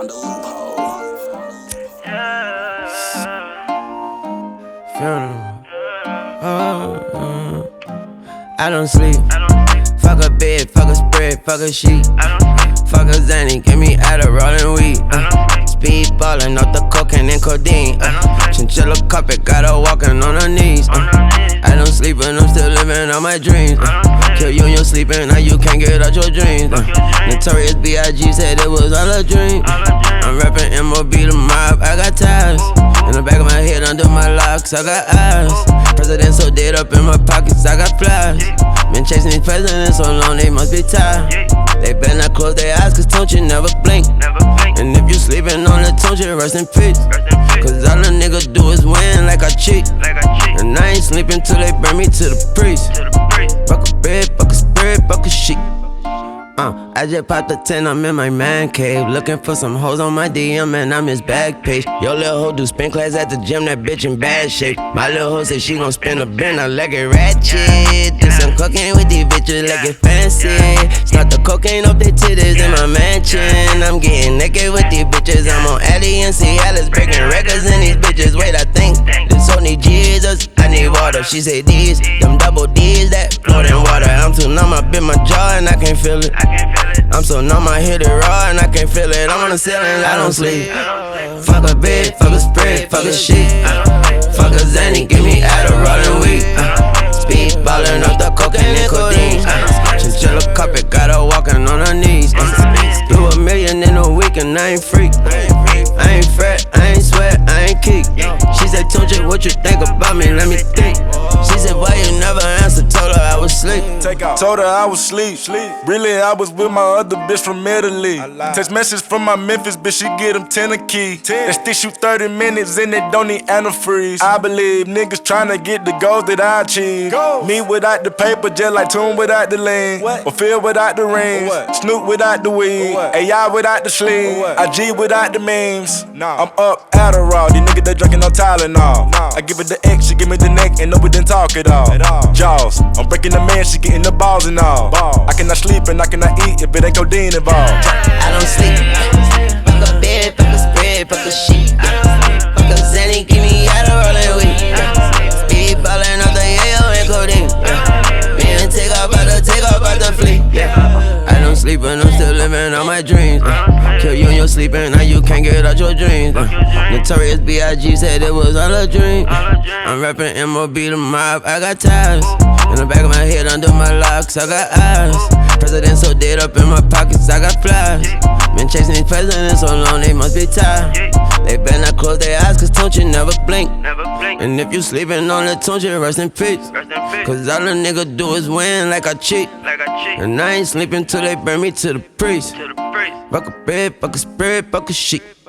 found a loophole. I don't sleep. Fuck a bed, fuck a spread, fuck a sheet. Fuck a Zanny, give me Adderall and weed. Speed ballin' off the cocaine and codeine. Chinchilla carpet, got her walking on her knees. I don't sleep and I'm still living on my dreams. Kill you in your sleeping, now you can't get out your dreams. Notorious B.I.G. said it was all a dream. I'm rapping MOB the mob, I got ties. In the back of my head, under my locks, I got eyes. President so dead up in my pockets, I got flies. Been chasing these presidents so long, they must be tired. They better not close their eyes, cause don't you never blink. And if you sleeping on the don't you rest in peace. Cause all a nigga do is win like I cheat. And I ain't sleeping till they bring me to the priest. Fuck a bed, fuck a spread, fuck a sheet. I just popped a 10, I'm in my man cave. Looking for some hoes on my DM and I'm his back page. Yo little hoe do spin class at the gym, that bitch in bad shape. My little hoe say she gon' spin a bin, I like it ratchet. Do some cocaine with these bitches like it fancy. Snort the cocaine off their titties in my mansion. I'm getting naked with these bitches, I'm on Addy and Cialis, breaking records in these bitches. Wait, I think this hoe need Jesus, I need water. She say these, them double D's that float in water. I'm too numb, I bit my jaw and I can't feel it. I'm so numb, I hit it raw and I can't feel it. I'm on the ceiling, I don't sleep. Fuck a bed, fuck a spread, fuck a sheet. Fuck a Zanny, give me Adderall and weed. Speed ballin' off the cocaine and codeine. Chinchilla carpet, got her walking on her knees. Do $1 million in a week and I ain't freak. I ain't fret, I ain't sweat, I ain't kick. She said, Tunchi, what you think about me? Let me think. She said, why you never answer? Told her I was asleep. Told her I was sleep. Really, I was with my other bitch from Italy. Text message from my Memphis bitch, she get them 10 a key. That stick shoot 30 minutes and it don't need antifreeze. I believe niggas tryna get the goals that I achieve. Me without the paper, just like Tune without the lean. Or Phil without the rings. Snoop without the weed. AI without the sleeve. IG without the memes. I'm up Adderall, these niggas they drinking no Tylenol. I give it the X, she give me the neck, and no we didn't talk at all. Jaws, I'm breaking the man, she getting the balls and all. I cannot sleep and I cannot eat if it ain't codeine involved. I don't sleep. Fuck a bed, fuck a spread, fuck a sheet. Fuck a Zanny, give me Adderall and weed. Speed ballin' off the yayo and codeine. Man, take off out the fleet. I don't sleep and I'm still living on my dreams. Kill you in your sleeping, now you can't get out your dreams. Notorious B.I.G. said it was all a dream. I'm rapping MOB the mob, I got ties. In the back of my head, under my locks, I got eyes. President so dead up in my pockets, I got flies. Been chasing these presidents so long, they must be tired. They better not close their eyes, cause don't you never blink. And if you sleeping on the don't you rest in peace. Cause all a nigga do is win like I cheat. And I ain't sleeping till they bring me to the priest. Fuck a bed, fuck a spread, fuck a sheet.